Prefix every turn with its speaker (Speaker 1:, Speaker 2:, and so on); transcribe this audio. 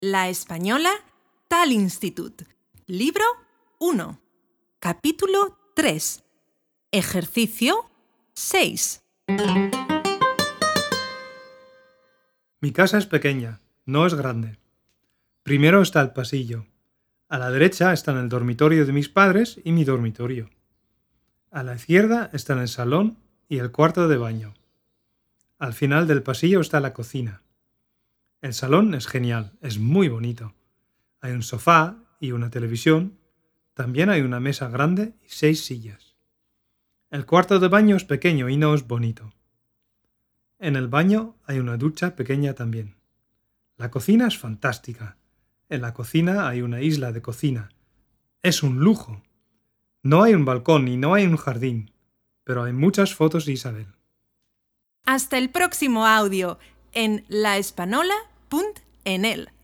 Speaker 1: La Española Tal Institut. Libro 1. Capítulo 3. Ejercicio 6.
Speaker 2: Mi casa es pequeña, no es grande. Primero está el pasillo. A la derecha están el dormitorio de mis padres y mi dormitorio. A la izquierda están el salón y el cuarto de baño. Al final del pasillo está la cocina. El salón es genial, es muy bonito. Hay un sofá y una televisión. También hay una mesa grande y 6 sillas. El cuarto de baño es pequeño y no es bonito. En el baño hay una ducha pequeña también. La cocina es fantástica. En la cocina hay una isla de cocina. Es un lujo. No hay un balcón y no hay un jardín, pero hay muchas fotos de Isabel.
Speaker 1: Hasta el próximo audio en laespanola.enel.